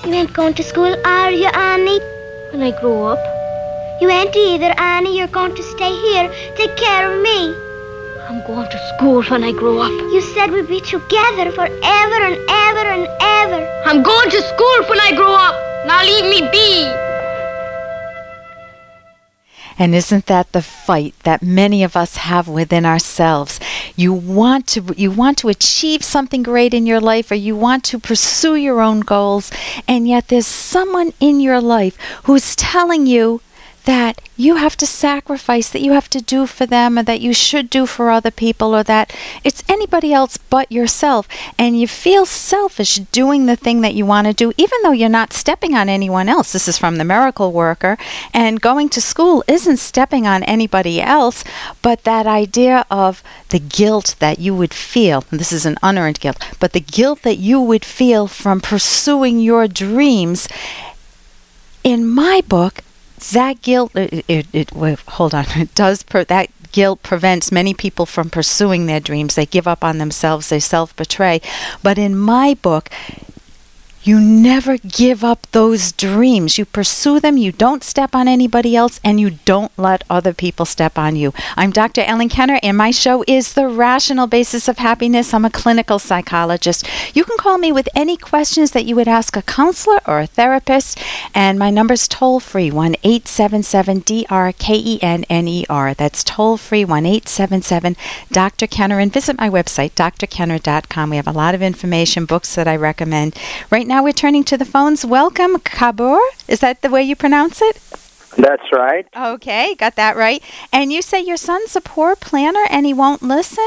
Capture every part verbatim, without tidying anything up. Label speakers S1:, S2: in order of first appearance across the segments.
S1: You ain't going to school, are you, Annie?
S2: When I grow up.
S1: You ain't either, Annie. You're going to stay here. Take care of me.
S2: I'm going to school when I grow up.
S1: You said we'd be together forever and ever and ever.
S2: I'm going to school when I grow up. Now leave me be.
S3: And isn't that the fight that many of us have within ourselves? You want to you want to achieve something great in your life, or you want to pursue your own goals, and yet there's someone in your life who's telling you that you have to sacrifice, that you have to do for them, or that you should do for other people, or that it's anybody else but yourself. And you feel selfish doing the thing that you want to do, even though you're not stepping on anyone else. This is from the Miracle Worker. And going to school isn't stepping on anybody else, but that idea of the guilt that you would feel, and this is an unearned guilt, but the guilt that you would feel from pursuing your dreams. In my book, that guilt, it, it, it wait, hold on, it does, per, that guilt prevents many people from pursuing their dreams. They give up on themselves, they self-betray. But in my book, you never give up those dreams. You pursue them, you don't step on anybody else, and you don't let other people step on you. I'm Doctor Ellen Kenner, and my show is The Rational Basis of Happiness. I'm a clinical psychologist. You can call me with any questions that you would ask a counselor or a therapist, and my number's toll-free, one eight seven seven D R K E N N E R. That's toll-free, one eight seven seven Doctor Kenner, and visit my website, d r kenner dot com. We have a lot of information, books that I recommend. Right now, Now we're turning to the phones. Welcome, Kabur. Is that the way you pronounce it?
S4: That's right.
S3: Okay, got that right. And you say your son's a poor planner and he won't listen?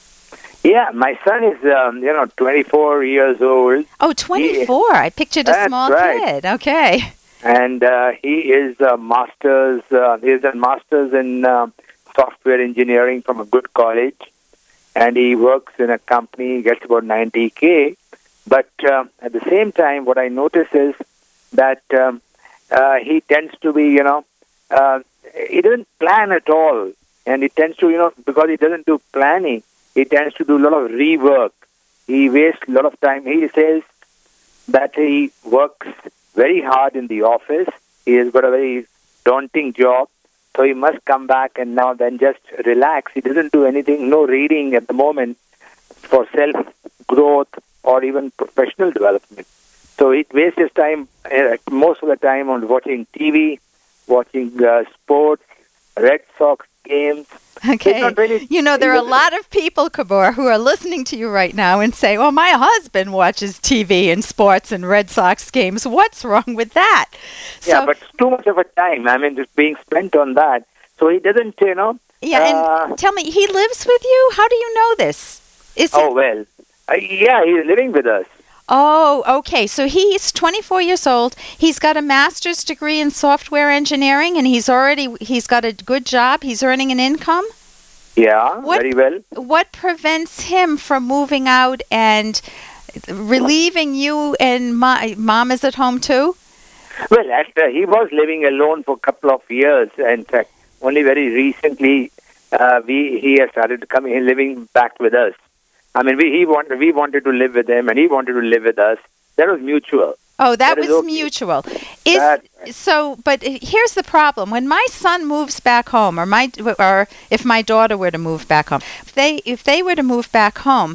S4: Yeah, my son is, um, you know, twenty-four years old.
S3: Oh, twenty-four. He, I pictured a small
S4: right.
S3: kid. Okay.
S4: And uh, he is a master's, uh, he is a master's in uh, software engineering from a good college. And he works in a company, gets about ninety K. But uh, at the same time, what I notice is that um, uh, he tends to be, you know, uh, he doesn't plan at all. And he tends to, you know, because he doesn't do planning, he tends to do a lot of rework. He wastes a lot of time. He says that he works very hard in the office. He has got a very daunting job. So he must come back and now then just relax. He doesn't do anything, no reading at the moment for self-growth or even professional development. So he wastes his time, uh, most of the time, on watching T V, watching uh, sports, Red Sox games.
S3: Okay.
S4: Really,
S3: you know, there are a lot of people, Kabur, who are listening to you right now and say, well, my husband watches T V and sports and Red Sox games. What's wrong with that?
S4: Yeah,
S3: so,
S4: but it's too much of a time. I mean, just being spent on that. So he doesn't, you know.
S3: Yeah,
S4: uh,
S3: and tell me, he lives with you? How do you know this? Is
S4: oh,
S3: it...
S4: well. Uh, yeah, he's living with us.
S3: Oh, okay. So he's twenty-four years old. He's got a master's degree in software engineering, and he's already he's got a good job. He's earning an income.
S4: Yeah,
S3: what,
S4: very well.
S3: What prevents him from moving out and relieving you? And my mom is at home too.
S4: Well, after he was living alone for a couple of years. In fact, only very recently uh, we he has started coming living back with us. I mean, we he wanted we wanted to live with him, and he wanted to live with us. That was mutual.
S3: Oh, that, that was
S4: okay.
S3: mutual. Is
S4: that,
S3: so, but here's the problem: when my son moves back home, or my or if my daughter were to move back home, if they if they were to move back home,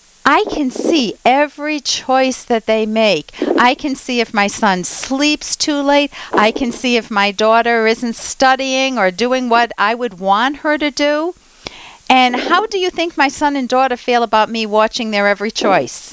S3: I can see every choice that they make. I can see if my son sleeps too late. I can see if my daughter isn't studying or doing what I would want her to do. And how do you think my son and daughter feel about me watching their every choice?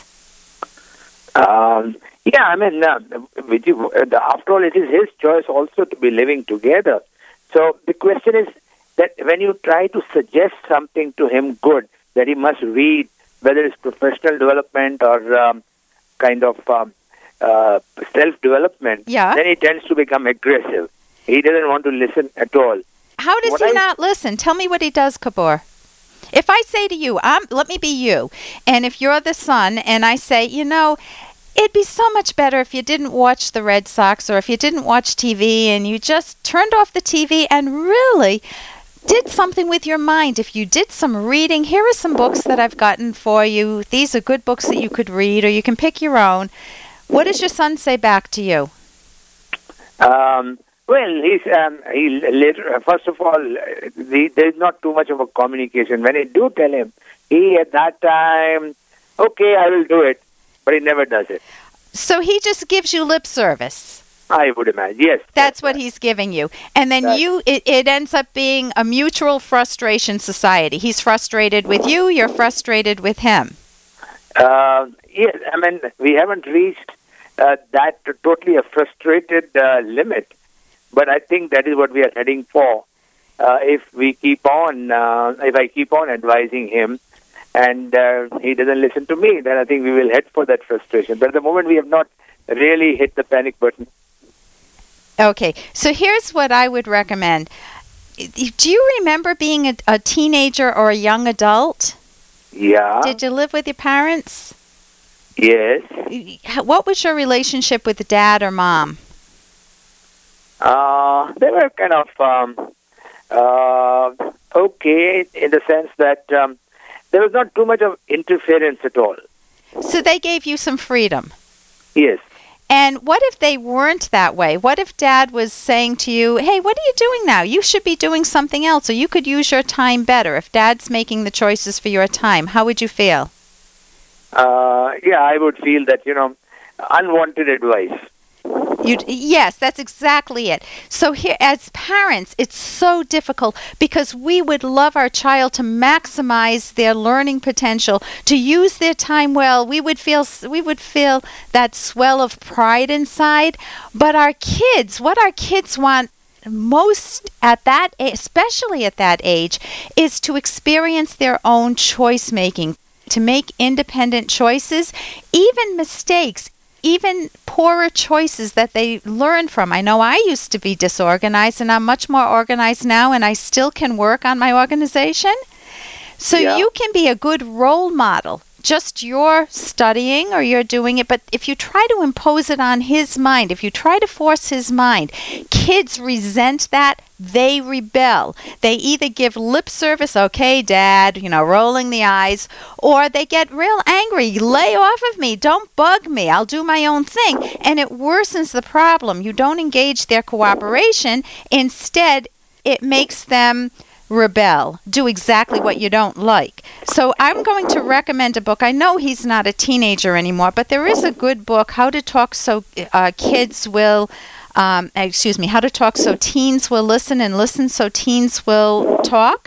S4: Um, yeah, I mean, uh, after all, it is his choice also to be living together. So the question is that when you try to suggest something to him good, that he must read, whether it's professional development or um, kind of um, uh, self-development,
S3: yeah.
S4: then he tends to become aggressive. He doesn't want to listen at all.
S3: How does
S4: what
S3: he
S4: I,
S3: not listen? Tell me what he does, Kabur. If I say to you, I'm, let me be you, and if you're the son, and I say, you know, it'd be so much better if you didn't watch the Red Sox or if you didn't watch T V and you just turned off the T V and really did something with your mind. If you did some reading, here are some books that I've gotten for you. These are good books that you could read, or you can pick your own. What does your son say back to you?
S4: Um, well, he's um, he later. First of all, the, there's not too much of a communication. When I do tell him, he at that time, okay, I will do it, but he never does it.
S3: So he just gives you lip service.
S4: I would imagine, yes.
S3: That's,
S4: that's
S3: what
S4: right.
S3: he's giving you. And then
S4: That's
S3: you, it, it ends up being a mutual frustration society. He's frustrated with you, you're frustrated with him.
S4: Uh, yes, I mean, we haven't reached uh, that totally a frustrated uh, limit, but I think that is what we are heading for. Uh, if we keep on, uh, if I keep on advising him, and uh, he doesn't listen to me, then I think we will head for that frustration. But at the moment, we have not really hit the panic button.
S3: Okay, so here's what I would recommend. Do you remember being a, a teenager or a young adult?
S4: Yeah.
S3: Did you live with your parents?
S4: Yes.
S3: What was your relationship with dad or mom?
S4: Uh, they were kind of um, uh, okay in the sense that um, there was not too much of interference at all.
S3: So they gave you some freedom.
S4: Yes.
S3: And what if they weren't that way? What if Dad was saying to you, hey, what are you doing now? You should be doing something else, or you could use your time better. If Dad's making the choices for your time, how would you feel?
S4: Uh, yeah, I would feel that, you know, unwanted advice.
S3: You'd, yes, that's exactly it. So here, as parents, it's so difficult because we would love our child to maximize their learning potential, to use their time well. We would feel we would feel that swell of pride inside. But our kids, what our kids want most at that, especially at that age, is to experience their own choice making, to make independent choices, even mistakes. Even poorer choices that they learn from. I know I used to be disorganized, and I'm much more organized now, and I still can work on my organization. So
S4: Yeah.
S3: you can be a good role model. Just you're studying or you're doing it, but if you try to impose it on his mind, if you try to force his mind, kids resent that. They rebel. They either give lip service, okay, Dad, you know, rolling the eyes, or they get real angry. Lay off of me. Don't bug me. I'll do my own thing. And it worsens the problem. You don't engage their cooperation. Instead, it makes them rebel, do exactly what you don't like. So I'm going to recommend a book. I know he's not a teenager anymore, but there is a good book, How to Talk So uh, Kids Will... Um, excuse me, How to Talk So Teens Will Listen and Listen So Teens Will Talk.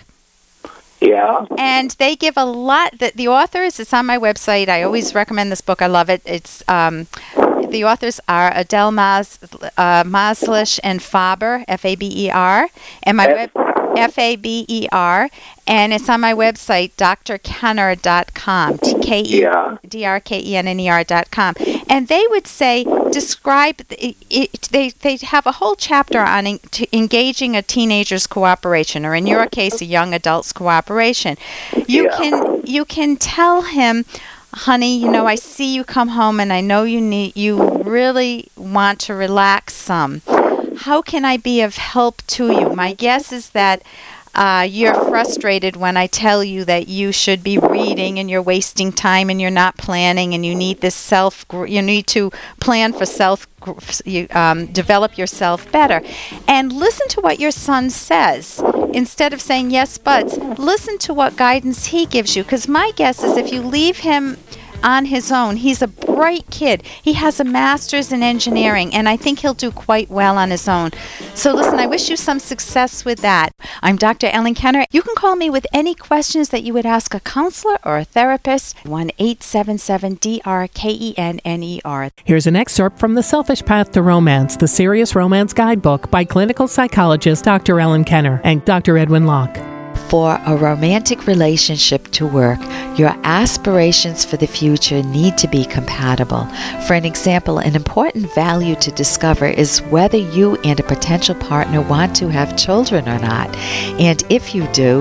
S4: Yeah.
S3: And they give a lot, the, the authors, it's on my website. I always recommend this book. I love it. It's um, the authors are Adele Mas, uh, Maslish and Faber, F A B E R. And my web, F A B E R. And it's on my website, d r kenner dot com, K E D R K E N N E R dot com. And they would say, describe, it, it, they, they have a whole chapter on en- to engaging a teenager's cooperation, or in your case, a young adult's cooperation. You
S4: Yeah.
S3: can you can tell him, honey, you know, I see you come home and I know you need you really want to relax some. How can I be of help to you? My guess is that uh, you're frustrated when I tell you that you should be reading and you're wasting time and you're not planning, and you need this self, you need to plan for self, you um, develop yourself better. And listen to what your son says. Instead of saying yes, but listen to what guidance he gives you. Because my guess is if you leave him on his own, he's a bright kid. He has a master's in engineering, and I think he'll do quite well on his own. So listen, I wish you some success with that. I'm Doctor Ellen Kenner. You can call me with any questions that you would ask a counselor or a therapist. one eight seven seven D R K E N N E R.
S5: Here's an excerpt from The Selfish Path to Romance, the Serious Romance Guidebook by clinical psychologist Doctor Ellen Kenner and Doctor Edwin Locke.
S3: For a romantic relationship to work, your aspirations for the future need to be compatible. For an example, an important value to discover is whether you and a potential partner want to have children or not. And if you do,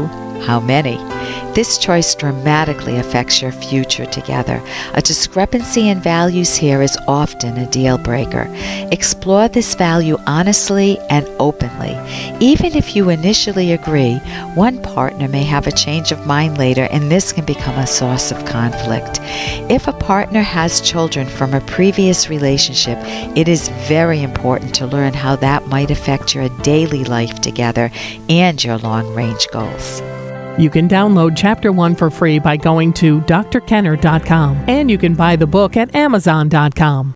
S3: how many? This choice dramatically affects your future together. A discrepancy in values here is often a deal breaker. Explore this value honestly and openly. Even if you initially agree, one partner may have a change of mind later, and this can become a source of conflict. If a partner has children from a previous relationship, it is very important to learn how that might affect your daily life together and your long-range goals.
S5: You can download Chapter one for free by going to d r kenner dot com, and you can buy the book at amazon dot com.